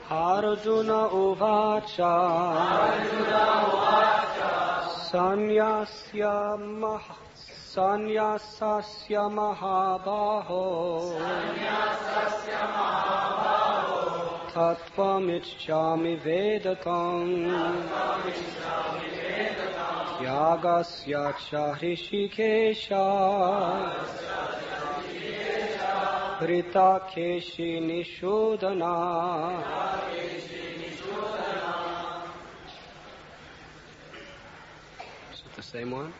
Arjuna Uvacha Sanyasasya Mahabaho Tattvamicchami Vedatam Yagasya cha Hrishikesha Hritakeshi Nishodhana. Is it the same one?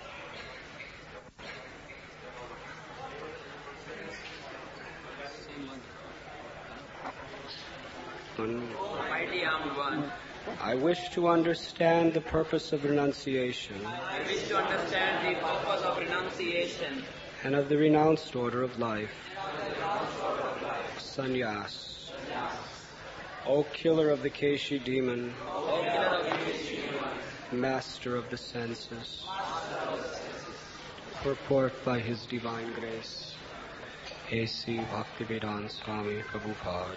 I wish to understand the purpose of renunciation. I wish to understand the purpose of renunciation. And of the renounced order of life. Sannyas. O killer of the Keshi demon. Master of the senses. Purport by His divine grace. A.C. Bhaktivedanta Swami Prabhupada.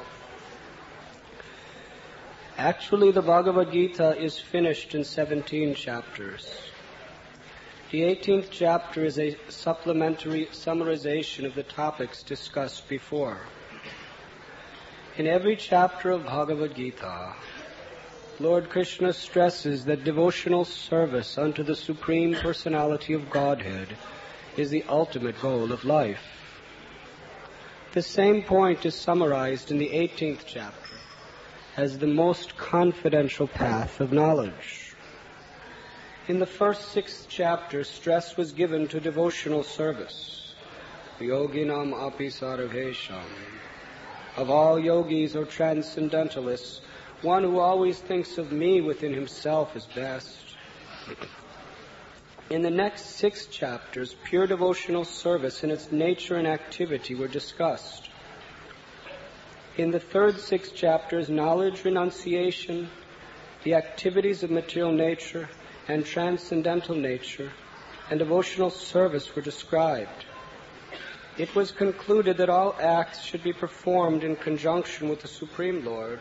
Actually, the Bhagavad Gita is finished in 17 chapters. The 18th chapter is a supplementary summarization of the topics discussed before. In every chapter of Bhagavad Gita, Lord Krishna stresses that devotional service unto the Supreme Personality of Godhead is the ultimate goal of life. The same point is summarized in the 18th chapter as the most confidential path of knowledge. In the first 6 chapters, stress was given to devotional service. Yoginam api sarvesham. Of all yogis or transcendentalists, one who always thinks of me within himself is best. In the next 6 chapters, pure devotional service in its nature and activity were discussed. In the third 6 chapters, knowledge, renunciation, the activities of material nature and transcendental nature, and devotional service were described. It was concluded that all acts should be performed in conjunction with the Supreme Lord,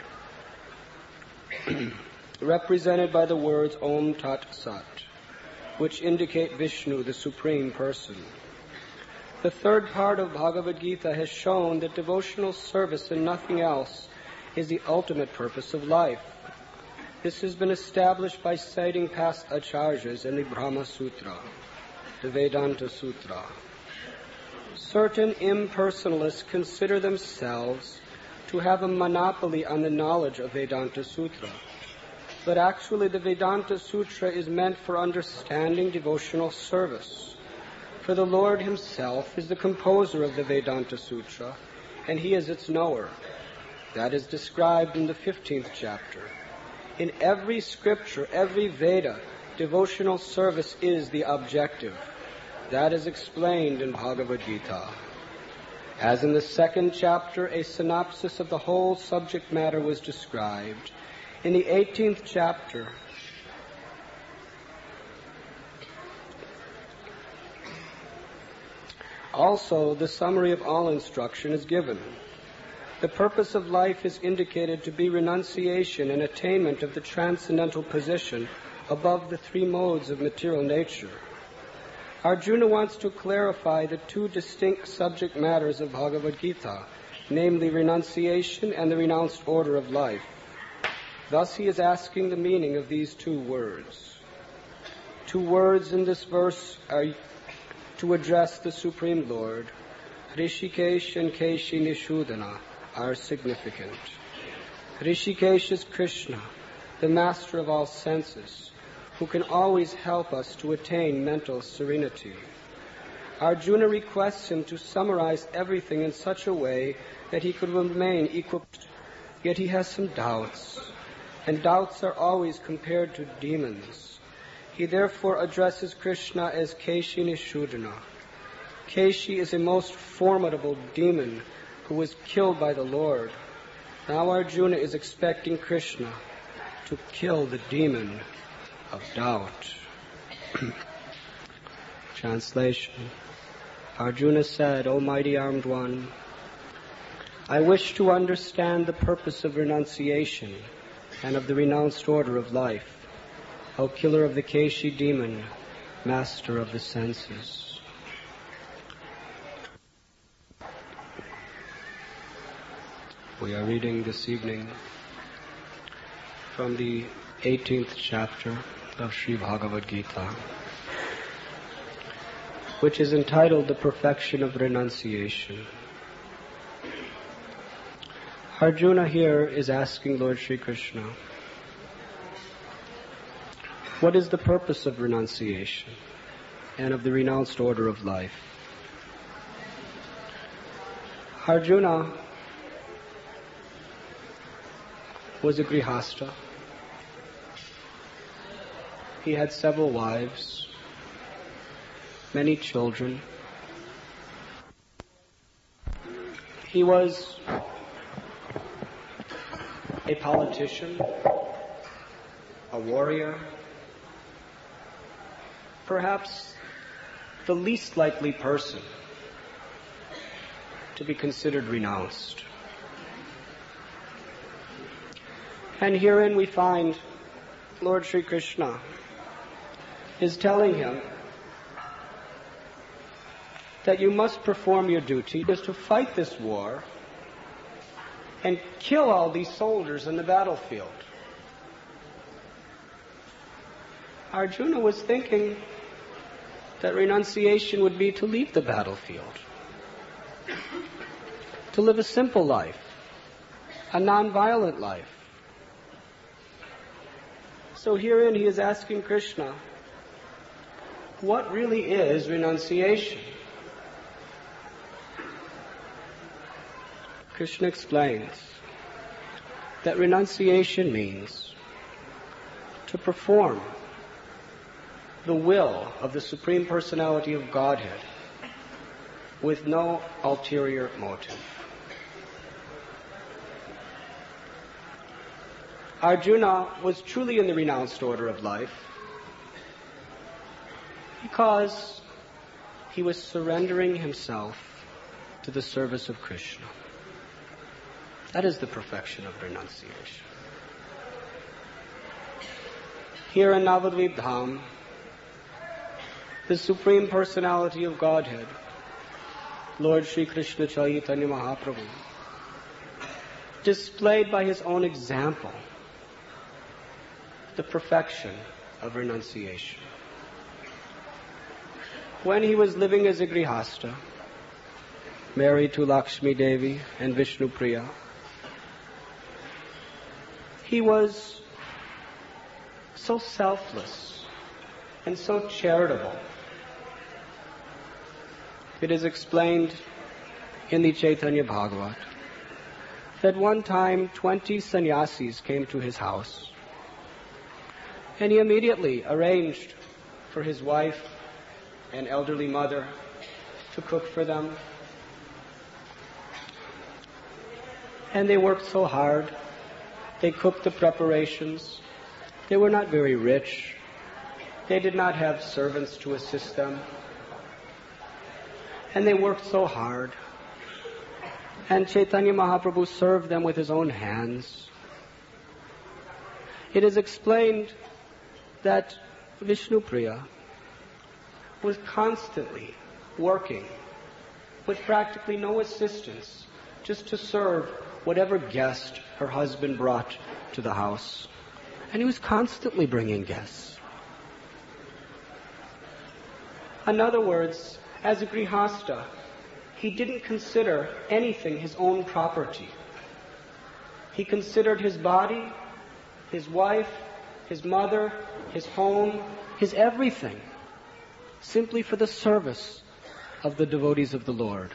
represented by the words Om Tat Sat, which indicate Vishnu, the Supreme Person. The third part of Bhagavad Gita has shown that devotional service and nothing else is the ultimate purpose of life. This has been established by citing past acharyas in the Brahma Sutra, the Vedanta Sutra. Certain impersonalists consider themselves to have a monopoly on the knowledge of Vedanta Sutra. But actually the Vedanta Sutra is meant for understanding devotional service. For the Lord Himself is the composer of the Vedanta Sutra, and He is its knower. That is described in the 15th chapter. In every scripture, every Veda, devotional service is the objective. That is explained in Bhagavad Gita. As in the 2nd chapter, a synopsis of the whole subject matter was described. In the 18th chapter, also, the summary of all instruction is given. The purpose of life is indicated to be renunciation and attainment of the transcendental position above the 3 modes of material nature. Arjuna wants to clarify the 2 distinct subject matters of Bhagavad Gita, namely renunciation and the renounced order of life. Thus he is asking the meaning of these 2 words. 2 words in this verse are to address the Supreme Lord. Hrishikesh and Keshi Nishodhana are significant. Hrishikesh is Krishna, the master of all senses, who can always help us to attain mental serenity. Arjuna requests him to summarize everything in such a way that he could remain equipped. Yet he has some doubts, and doubts are always compared to demons. He therefore addresses Krishna as Keshi Nishodhana. Keshi is a most formidable demon who was killed by the Lord. Now Arjuna is expecting Krishna to kill the demon of doubt. Translation. Arjuna said, O mighty armed one, I wish to understand the purpose of renunciation and of the renounced order of life, O killer of the Keshi demon, master of the senses. We are reading this evening from the 18th chapter of Sri Bhagavad Gita, which is entitled The Perfection of Renunciation. Arjuna here is asking Lord Sri Krishna, what is the purpose of renunciation and of the renounced order of life? Arjuna was a grihasta. He had several wives, many children. He was a politician, a warrior, perhaps the least likely person to be considered renounced. And herein we find Lord Sri Krishna is telling him that you must perform your duty is to fight this war and kill all these soldiers in the battlefield. Arjuna was thinking that renunciation would be to leave the battlefield, to live a simple life, a non-violent life. So herein he is asking Krishna, what really is renunciation? Krishna explains that renunciation means to perform the will of the Supreme Personality of Godhead with no ulterior motive. Arjuna was truly in the renounced order of life because he was surrendering himself to the service of Krishna. That is the perfection of renunciation. Here in Navadvip Dham, the Supreme Personality of Godhead, Lord Sri Krishna Chaitanya Mahaprabhu, displayed by his own example the perfection of renunciation. When he was living as a grihasta, married to Lakshmi Devi and Vishnu Priya, he was so selfless and so charitable. It is explained in the Chaitanya Bhagavat that one time 20 sannyasis came to his house, and he immediately arranged for his wife and elderly mother to cook for them. And they worked so hard. They cooked the preparations. They were not very rich. They did not have servants to assist them. And they worked so hard. And Chaitanya Mahaprabhu served them with his own hands. It is explained that Vishnu Priya was constantly working with practically no assistance, just to serve whatever guest her husband brought to the house. And he was constantly bringing guests. In other words, as a grihasta, he didn't consider anything his own property. He considered his body, his wife, his mother, his home, his everything, simply for the service of the devotees of the Lord.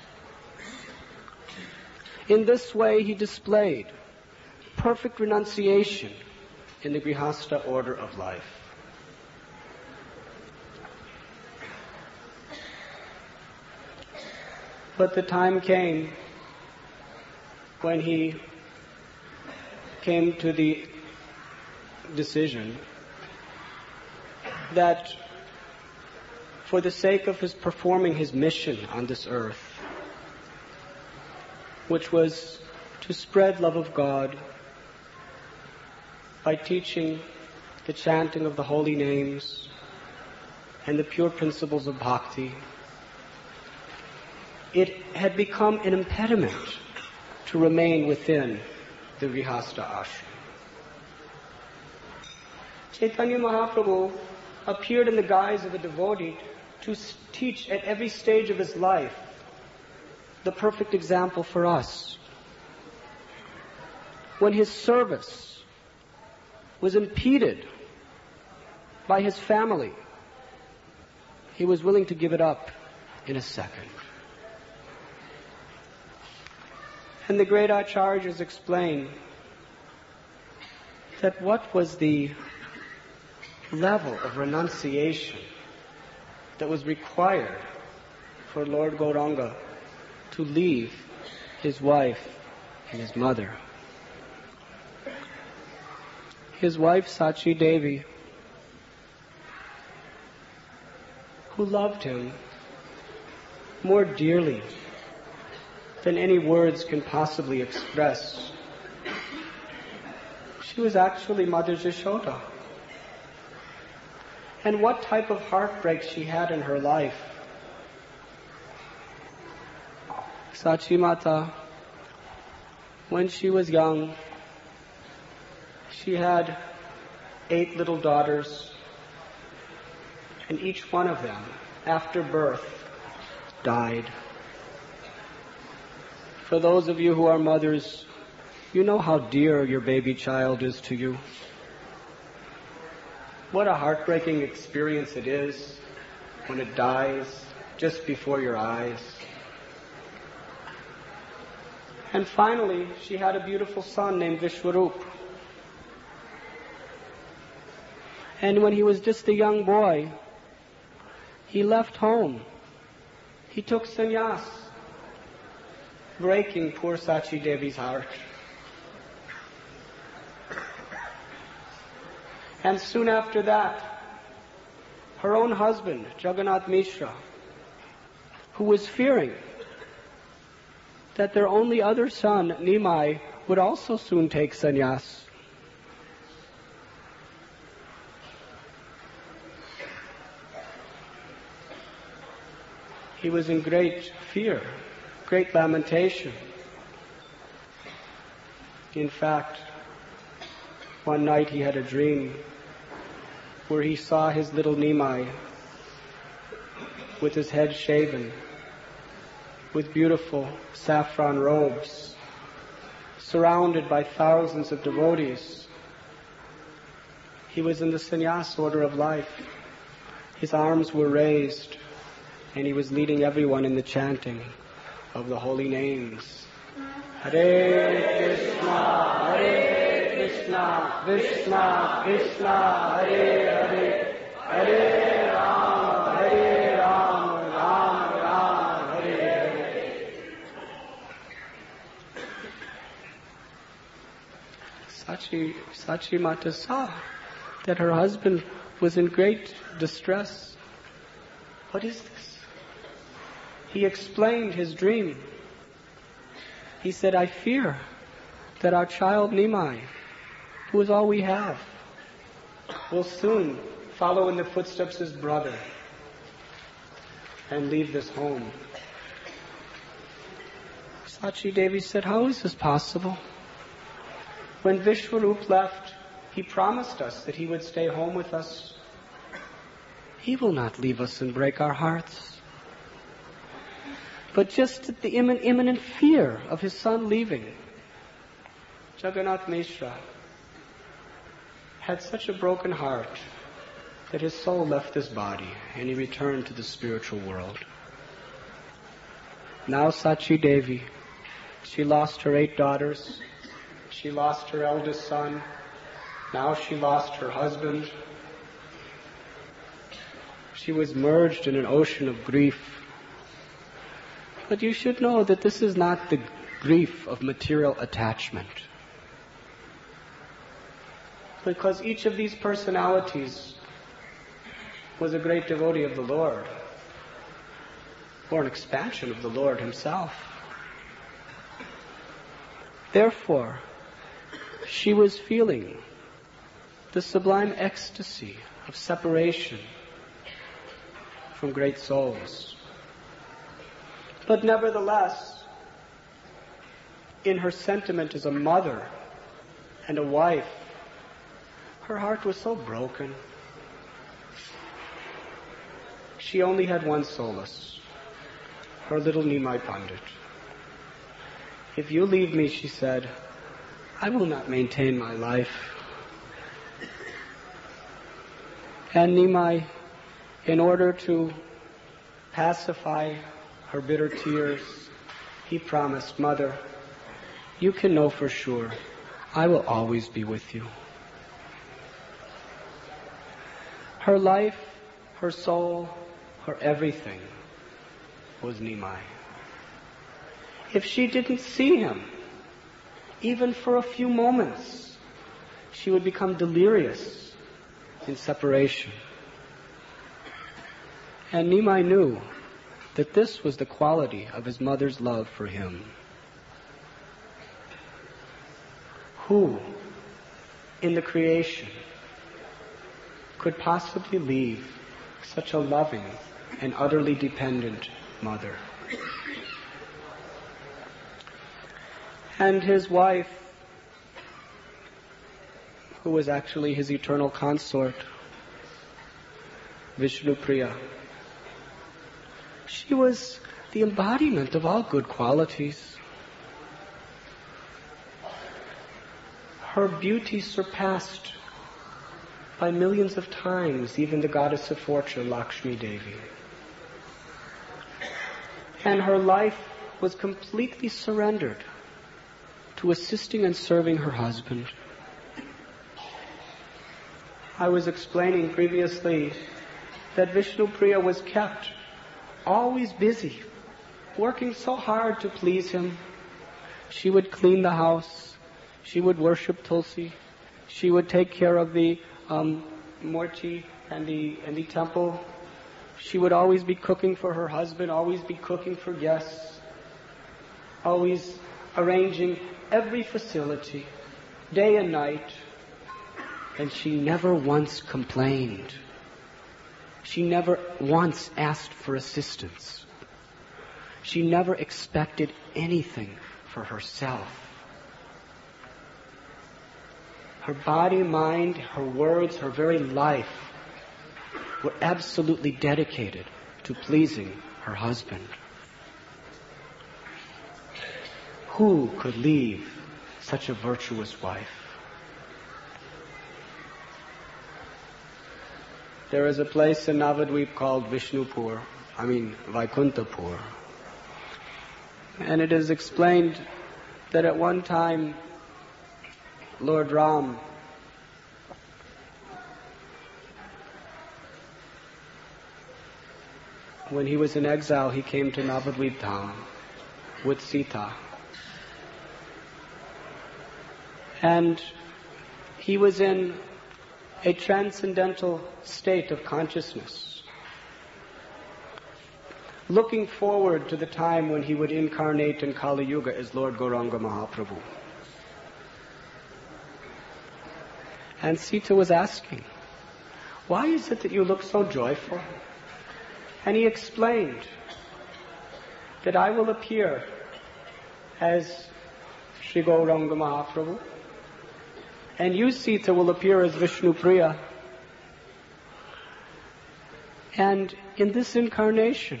In this way, he displayed perfect renunciation in the grihasta order of life. But the time came when he came to the decision that for the sake of his performing his mission on this earth, which was to spread love of God by teaching the chanting of the holy names and the pure principles of bhakti. It had become an impediment to remain within the Grihastha ashram. Chaitanya Mahaprabhu appeared in the guise of a devotee to teach at every stage of his life the perfect example for us. When his service was impeded by his family, he was willing to give it up in a second. And the great Acharyas explain that what was the level of renunciation that was required for Lord Gauranga to leave his wife and his mother. His wife Sachi Devi, who loved him more dearly than any words can possibly express. She was actually Mother Yashoda. And what type of heartbreak she had in her life. Sachi Mata, when she was young, she had 8 little daughters, and each one of them, after birth, died. For those of you who are mothers, you know how dear your baby child is to you. What a heartbreaking experience it is when it dies just before your eyes. And finally, she had a beautiful son named Vishwarup. And when he was just a young boy, he left home. He took sannyas, breaking poor Sachi Devi's heart. And soon after that, her own husband, Jagannath Mishra, who was fearing that their only other son, Nimai, would also soon take sannyas. He was in great fear, great lamentation. In fact, one night he had a dream where he saw his little Nimai with his head shaven, with beautiful saffron robes, surrounded by thousands of devotees. He was in the sannyas order of life. His arms were raised, and he was leading everyone in the chanting of the holy names. Hare Krishna, Krishna, Krishna, Hare Hare, Hare Rama, Rama Rama, Hare Hare. Sachi Mata saw that her husband was in great distress. What is this? He explained his dream. He said, I fear that our child Nimai, who is all we have, will soon follow in the footsteps of his brother and leave this home. Sachi Devi said, how is this possible? When Vishwarup left, he promised us that he would stay home with us. He will not leave us and break our hearts. But just at the imminent fear of his son leaving, Jagannath Mishra had such a broken heart that his soul left his body and he returned to the spiritual world. Now Sachi Devi, she lost her 8 daughters, she lost her eldest son, now she lost her husband. She was merged in an ocean of grief. But you should know that this is not the grief of material attachment. Because each of these personalities was a great devotee of the Lord, or an expansion of the Lord himself. Therefore, she was feeling the sublime ecstasy of separation from great souls. But nevertheless, in her sentiment as a mother and a wife, her heart was so broken. She only had one solace, her little Nimai Pandit. If you leave me, she said, I will not maintain my life. And Nimai, in order to pacify her bitter tears, he promised, Mother, you can know for sure, I will always be with you. Her life, her soul, her everything was Nimai. If she didn't see him, even for a few moments, she would become delirious in separation. And Nimai knew that this was the quality of his mother's love for him. Who in the creation could possibly leave such a loving and utterly dependent mother? And his wife, who was actually his eternal consort, Vishnupriya, she was the embodiment of all good qualities. Her beauty surpassed by millions of times even the goddess of fortune, Lakshmi Devi. And her life was completely surrendered to assisting and serving her husband. I was explaining previously that Vishnupriya was kept always busy, working so hard to please him. She would clean the house, she would worship Tulsi, she would take care of the Murti and the temple. She would always be cooking for her husband, always be cooking for guests, always arranging every facility, day and night. And she never once complained. She never once asked for assistance. She never expected anything for herself. Her body, mind, her words, her very life were absolutely dedicated to pleasing her husband. Who could leave such a virtuous wife? There is a place in Navadvip called Vaikuntapur. And it is explained that at one time Lord Ram when he was in exile, he came to Navadvip Dham with Sita. And he was in a transcendental state of consciousness, looking forward to the time when he would incarnate in Kali Yuga as Lord Gauranga Mahaprabhu. And Sita was asking, why is it that you look so joyful? And he explained that I will appear as Sri Gauranga Mahaprabhu, and you, Sita, will appear as Vishnupriya. And in this incarnation,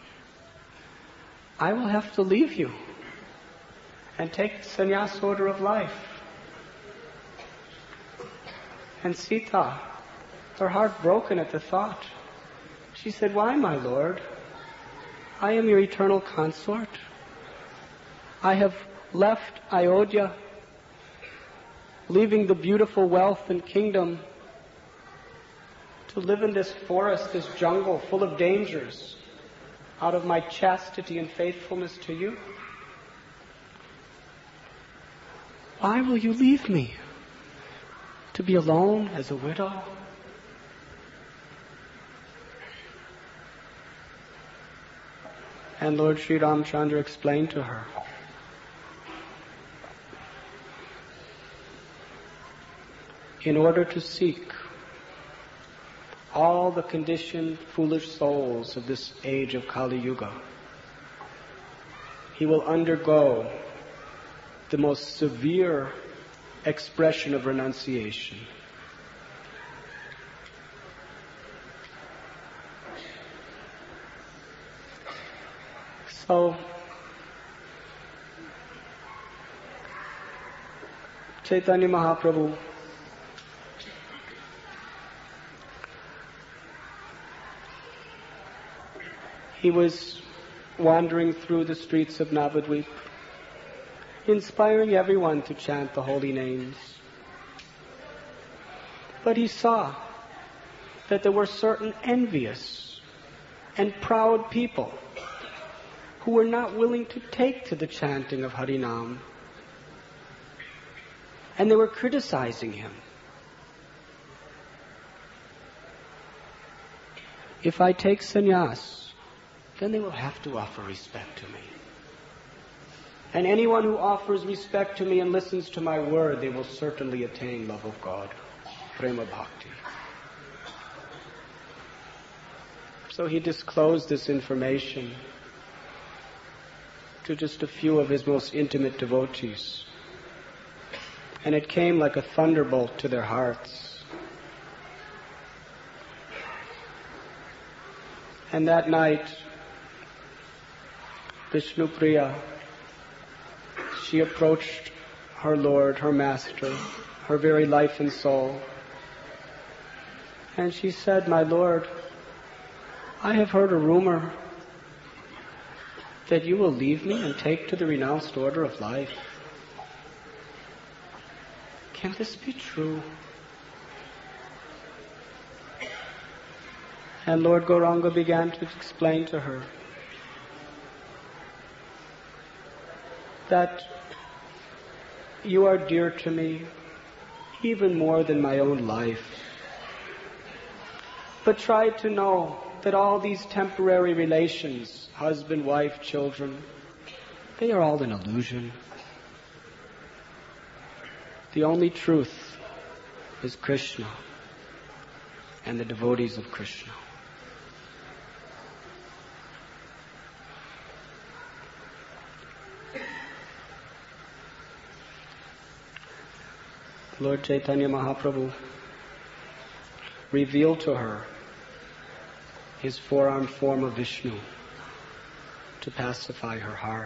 I will have to leave you and take the sannyas order of life. And Sita, her heart broken at the thought, she said, why, my lord? I am your eternal consort. I have left Ayodhya, leaving the beautiful wealth and kingdom to live in this forest, this jungle full of dangers, out of my chastity and faithfulness to you. Why will you leave me to be alone as a widow? And Lord Sri Ramchandra explained to her in order to seek all the conditioned, foolish souls of this age of Kali Yuga. He will undergo the most severe expression of renunciation. So, Chaitanya Mahaprabhu he was wandering through the streets of Navadvip, inspiring everyone to chant the holy names. But he saw that there were certain envious and proud people who were not willing to take to the chanting of Harinam. And they were criticizing him. If I take sannyas, then they will have to offer respect to me. And anyone who offers respect to me and listens to my word, they will certainly attain love of God, prema bhakti. So he disclosed this information to just a few of his most intimate devotees. And it came like a thunderbolt to their hearts. And that night, Vishnupriya, she approached her Lord, her Master, her very life and soul. And she said, "My Lord, I have heard a rumor that you will leave me and take to the renounced order of life. Can this be true?" And Lord Gauranga began to explain to her that you are dear to me even more than my own life. But try to know that all these temporary relations, husband, wife, children, they are all an illusion. The only truth is Krishna and the devotees of Krishna. Lord Chaitanya Mahaprabhu revealed to her his four-armed form of Vishnu to pacify her heart.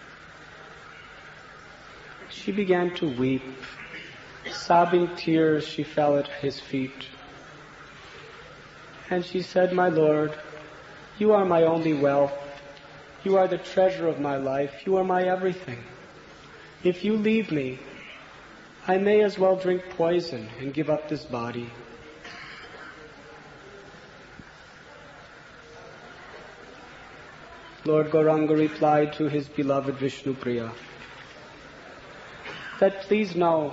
She began to weep. Sobbing tears, she fell at his feet. And she said, "My Lord, you are my only wealth. You are the treasure of my life. You are my everything. If you leave me, I may as well drink poison and give up this body." Lord Gauranga replied to his beloved Vishnupriya that please know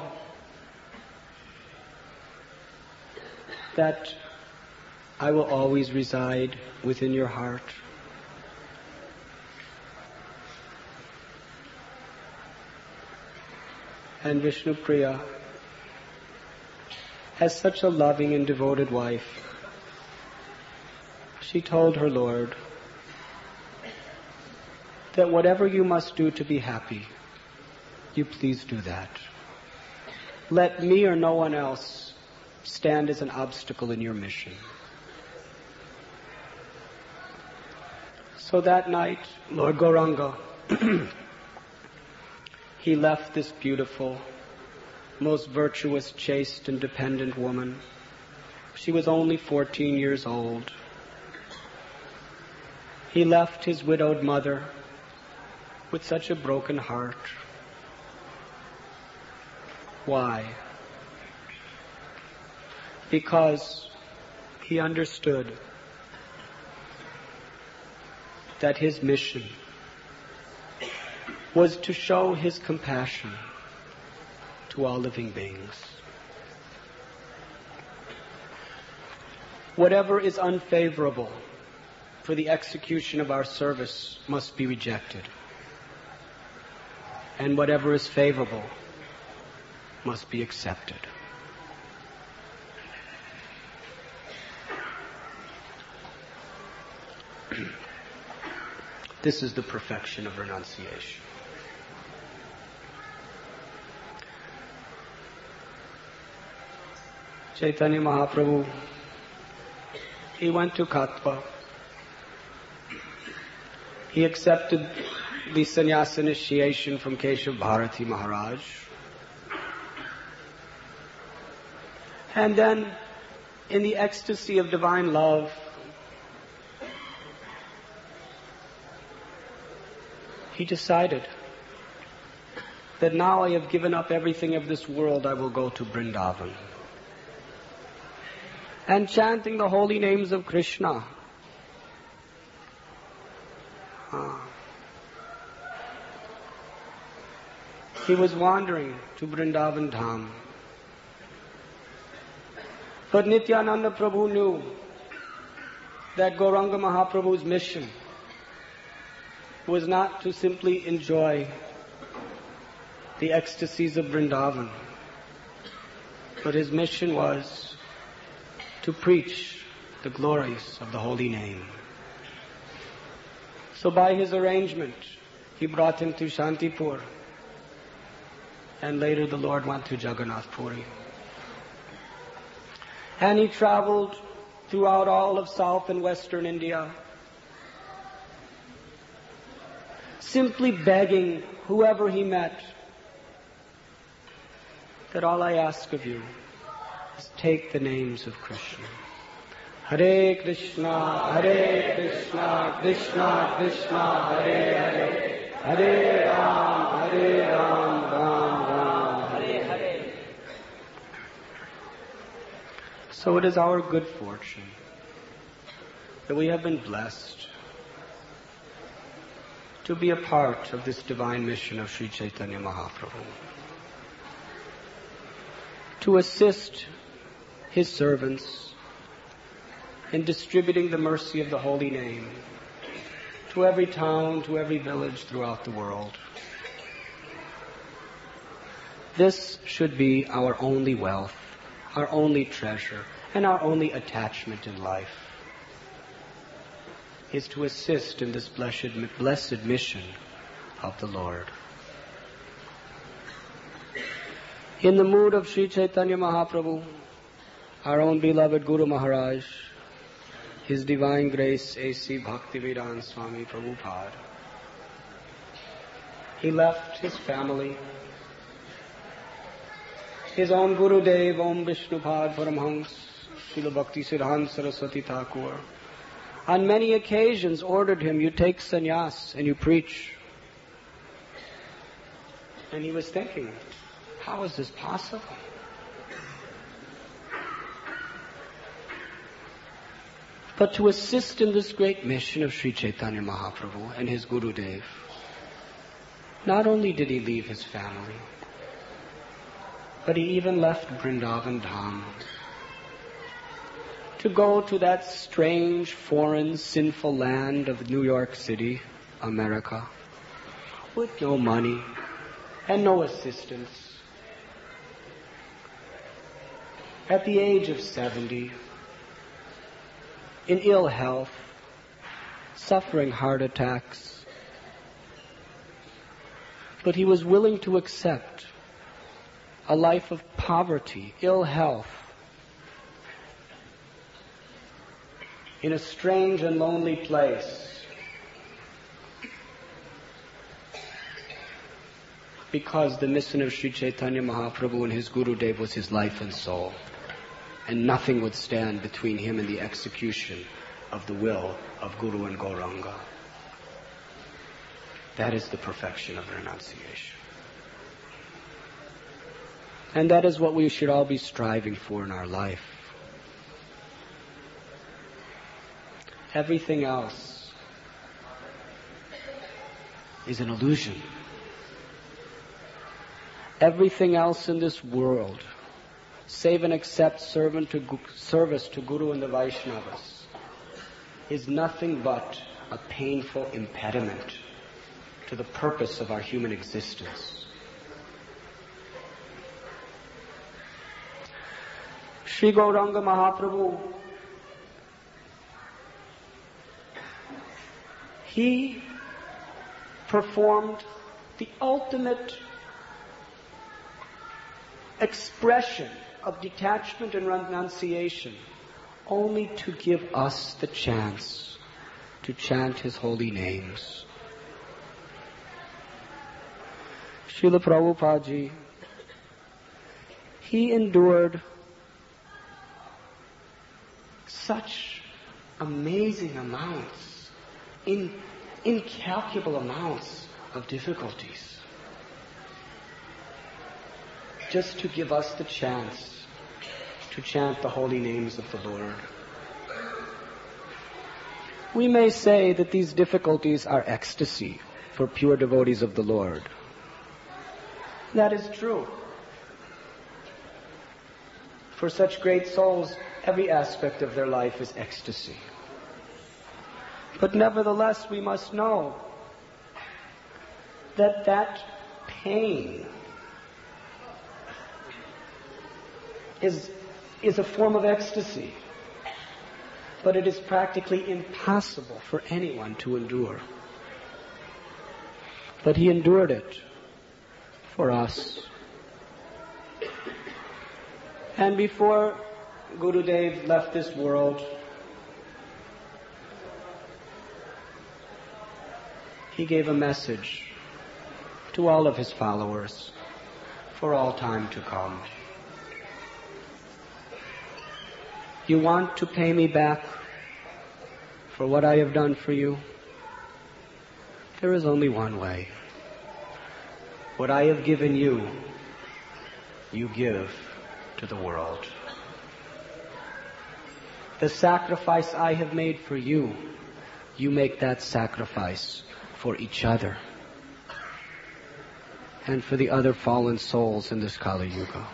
that I will always reside within your heart. And Vishnupriya, as such a loving and devoted wife, she told her Lord that whatever you must do to be happy, you please do that. Let me or no one else stand as an obstacle in your mission. So that night, Lord Gauranga, he left this beautiful, most virtuous, chaste, and dependent woman. She was only 14 years old. He left his widowed mother with such a broken heart. Why? Because he understood that his mission was to show his compassion to all living beings. Whatever is unfavorable for the execution of our service must be rejected. And whatever is favorable must be accepted. This is the perfection of renunciation. Chaitanya Mahaprabhu, he went to Katwa. He accepted the sannyas initiation from Keshav Bharati Maharaj. And then, in the ecstasy of divine love, he decided that now I have given up everything of this world, I will go to Vrindavan. And chanting the holy names of Krishna, he was wandering to Vrindavan Dham. But Nityananda Prabhu knew that Gauranga Mahaprabhu's mission was not to simply enjoy the ecstasies of Vrindavan, but his mission was to preach the glories of the holy name. So by his arrangement, he brought him to Shantipur, and later the Lord went to Jagannath Puri. And he traveled throughout all of South and Western India, simply begging whoever he met that all I ask of you is take the names of Krishna. Hare Krishna, Hare Krishna, Krishna Krishna, Hare Hare, Hare Ram, Hare Ram, Ram Ram, Hare Hare. So it is our good fortune that we have been blessed to be a part of this divine mission of Sri Chaitanya Mahaprabhu, to assist his servants in distributing the mercy of the holy name to every town, to every village throughout the world. This should be our only wealth, our only treasure, and our only attachment in life, is to assist in this blessed mission of the Lord. In the mood of Sri Chaitanya Mahaprabhu, our own beloved Guru Maharaj, His Divine Grace A.C. Bhaktivedanta Swami Prabhupada, he left his family, his own Guru Dev, Om Vishnupad Paramhans, Srila Bhakti Siddhanta Saraswati Thakur, on many occasions ordered him, you take sannyas and you preach. And he was thinking, how is this possible? But to assist in this great mission of Sri Chaitanya Mahaprabhu and his Guru Dev, not only did he leave his family, but he even left Vrindavan Dham to go to that strange, foreign, sinful land of New York City, America, with no money and no assistance. At the age of 70, in ill health, suffering heart attacks, but he was willing to accept a life of poverty, ill health, in a strange and lonely place, because the mission of Sri Chaitanya Mahaprabhu and his Guru Dev was his life and soul, and nothing would stand between him and the execution of the will of Guru and Gauranga. That is the perfection of renunciation. And that is what we should all be striving for in our life. Everything else is an illusion. Everything else in this world, save and except service to Guru and the Vaishnavas, is nothing but a painful impediment to the purpose of our human existence. Sri Gauranga Mahaprabhu He performed the ultimate expression of detachment and renunciation only to give us the chance to chant His holy names. Srila Prabhupada Ji, he endured such amazing amounts, incalculable amounts of difficulties, just to give us the chance to chant the holy names of the Lord. We may say that these difficulties are ecstasy for pure devotees of the Lord. That is true. For such great souls, every aspect of their life is ecstasy. But nevertheless, we must know that that pain is a form of ecstasy. But it is practically impossible for anyone to endure. But He endured it for us. And before Gurudev left this world, he gave a message to all of his followers for all time to come. You want to pay me back for what I have done for you? There is only one way. What I have given you, you give to the world. The sacrifice I have made for you, you make that sacrifice for each other and for the other fallen souls in this Kali Yuga.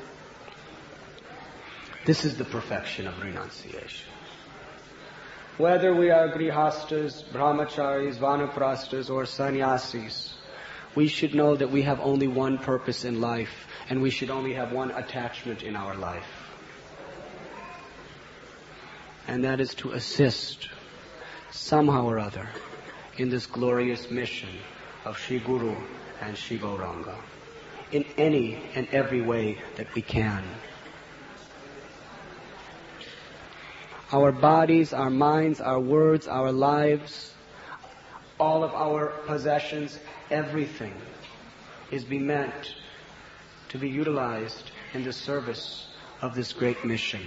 This is the perfection of renunciation. Whether we are grihastas, brahmacharis, vanaprastas, or sannyasis, we should know that we have only one purpose in life, and we should only have one attachment in our life. And that is to assist, somehow or other, in this glorious mission of Sri Guru and Sri Gauranga, in any and every way that we can. Our bodies, our minds, our words, our lives, all of our possessions, everything is meant to be utilized in the service of this great mission.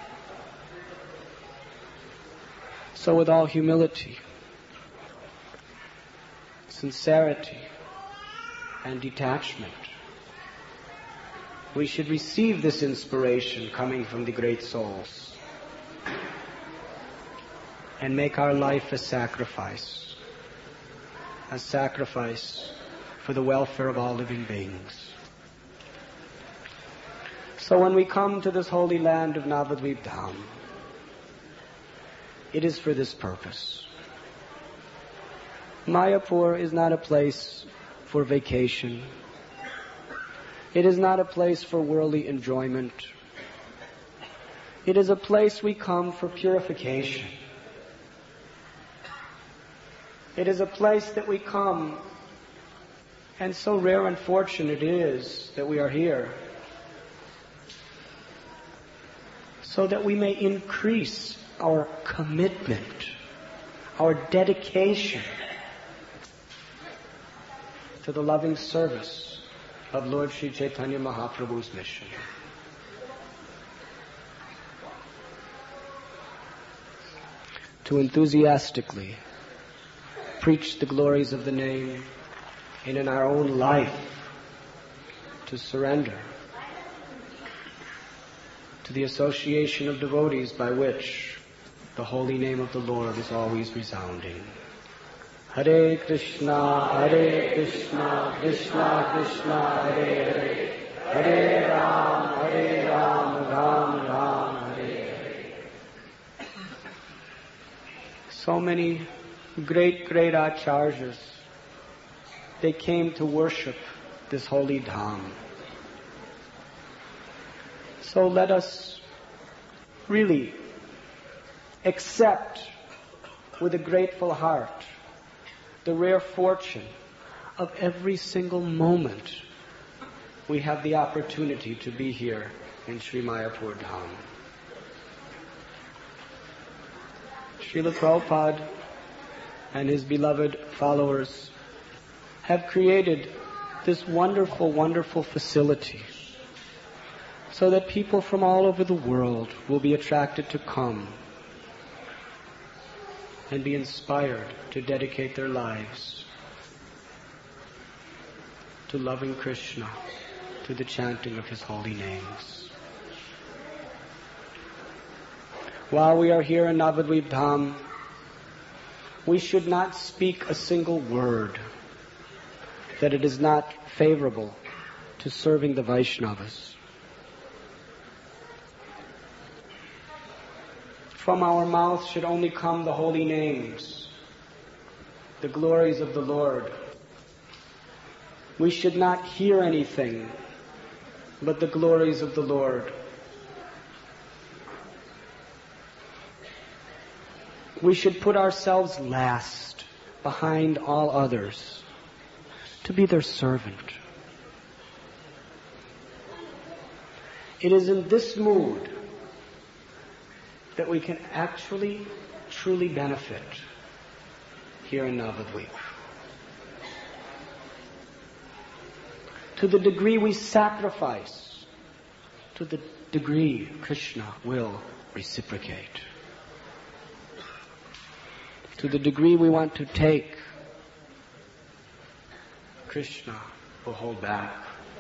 So with all humility, sincerity, and detachment, we should receive this inspiration coming from the great souls and make our life a sacrifice for the welfare of all living beings. So when we come to this holy land of Navadvip Dham, it is for this purpose. Mayapur is not a place for vacation. It is not a place for worldly enjoyment. It is a place we come for purification. It is a place that we come, and so rare and fortunate it is that we are here, so that we may increase our commitment, our dedication to the loving service of Lord Sri Chaitanya Mahaprabhu's mission. To enthusiastically preach the glories of the name, and in our own life to surrender to the association of devotees by which the holy name of the Lord is always resounding. Hare Krishna, Krishna Krishna, Hare Hare, Hare Ram, Ram Ram, Hare Hare. So many great acharyas, they came to worship this holy dham. So let us really accept with a grateful heart the rare fortune of every single moment we have the opportunity to be here in Sri Mayapur Dham. Srila Prabhupada and his beloved followers have created this wonderful, wonderful facility so that people from all over the world will be attracted to come and be inspired to dedicate their lives to loving Krishna, to the chanting of His holy names. While we are here in Navadvip Dham, we should not speak a single word that it is not favorable to serving the Vaishnavas. From our mouths should only come the holy names, the glories of the Lord. We should not hear anything but the glories of the Lord. We should put ourselves last, behind all others, to be their servant. It is in this mood that we can actually, truly benefit here in Navadvip. To the degree we sacrifice, to the degree Krishna will reciprocate. To the degree we want to take, Krishna will hold back.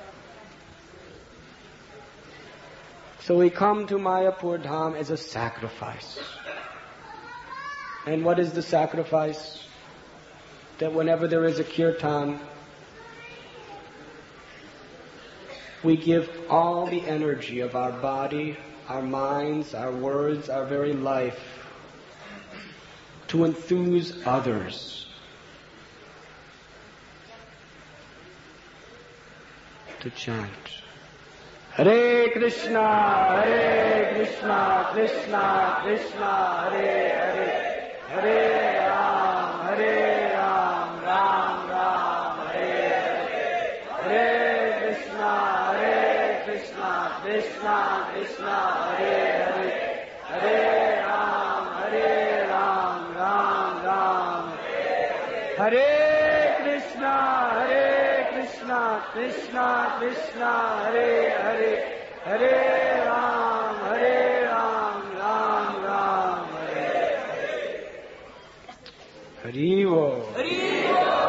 So we come to Mayapur Dham as a sacrifice. And what is the sacrifice? That whenever there is a kirtan, we give all the energy of our body, our minds, our words, our very life to enthuse others to chant Hare Krishna, Krishna Krishna, Hare Hare, Hare Ram, Ram Ram, Hare Hare, Hare Krishna, Krishna Krishna, Hare Hare, Hare Ram, Ram Ram, Hare Krishna, Krishna Krishna, Hare Hare, Hare Ram, Ram Ram, Hare Hare. Hari Bo.